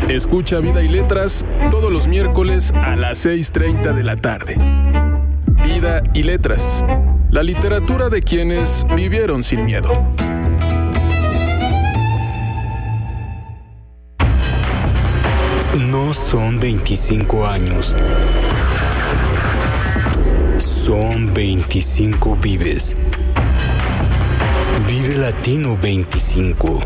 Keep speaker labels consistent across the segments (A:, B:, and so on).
A: Escucha Vida y Letras todos los miércoles a las 6:30 de la tarde. Vida y Letras, la literatura de quienes vivieron sin miedo.
B: No son 25 años. Son 25 vives. Vive Latino 25.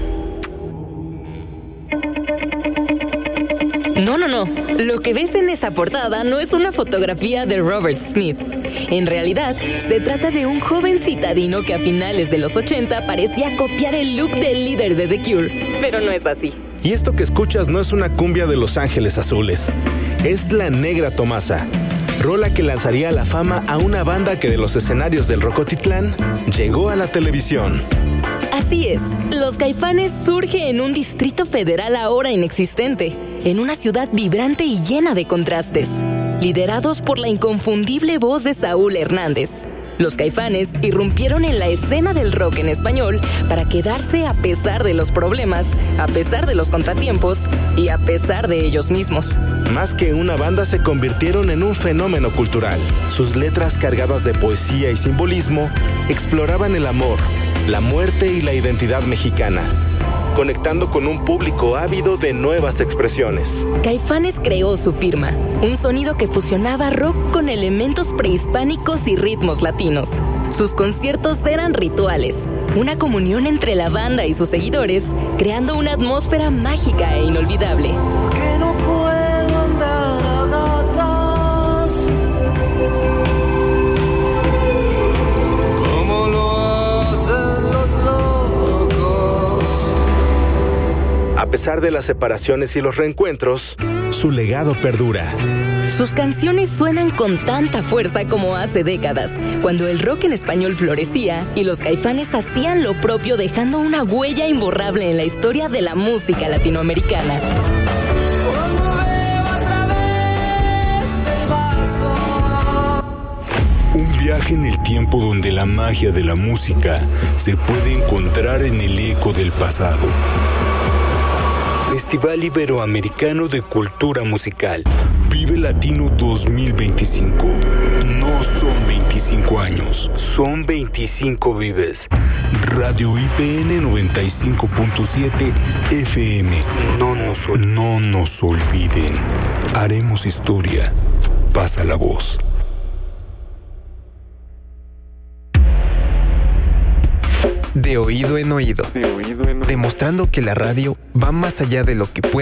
C: No. Lo que ves en esa portada no es una fotografía de Robert Smith. En realidad, se trata de un joven citadino que a finales de los 80 parecía copiar el look del líder de The Cure, pero no es así.
D: Y esto que escuchas no es una cumbia de Los Ángeles Azules. Es La Negra Tomasa, rola que lanzaría a la fama a una banda que de los escenarios del Rocotitlán llegó a la televisión.
C: Así es, Los Caifanes surge en un distrito federal ahora inexistente, en una ciudad vibrante y llena de contrastes, liderados por la inconfundible voz de Saúl Hernández. Los Caifanes irrumpieron en la escena del rock en español para quedarse a pesar de los problemas, a pesar de los contratiempos y a pesar de ellos mismos.
D: Más que una banda, se convirtieron en un fenómeno cultural. Sus letras cargadas de poesía y simbolismo exploraban el amor, la muerte y la identidad mexicana, conectando con un público ávido de nuevas expresiones.
C: Caifanes creó su firma, un sonido que fusionaba rock con elementos prehispánicos y ritmos latinos. Sus conciertos eran rituales, una comunión entre la banda y sus seguidores, creando una atmósfera mágica e inolvidable.
E: Que no puedo andar a gatas, como lo hacen los locos.
D: A pesar de las separaciones y los reencuentros, su legado perdura.
C: Sus canciones suenan con tanta fuerza como hace décadas, cuando el rock en español florecía y los Caifanes hacían lo propio, dejando una huella imborrable en la historia de la música latinoamericana.
B: Un viaje en el tiempo donde la magia de la música se puede encontrar en el eco del pasado. Festival Iberoamericano de Cultura Musical. Vive Latino 2025. No son 25 años, son 25 vives. Radio IPN 95.7 FM. No nos olviden. Haremos historia. Pasa la voz.
F: De oído en oído, demostrando que la radio va más allá de lo que puede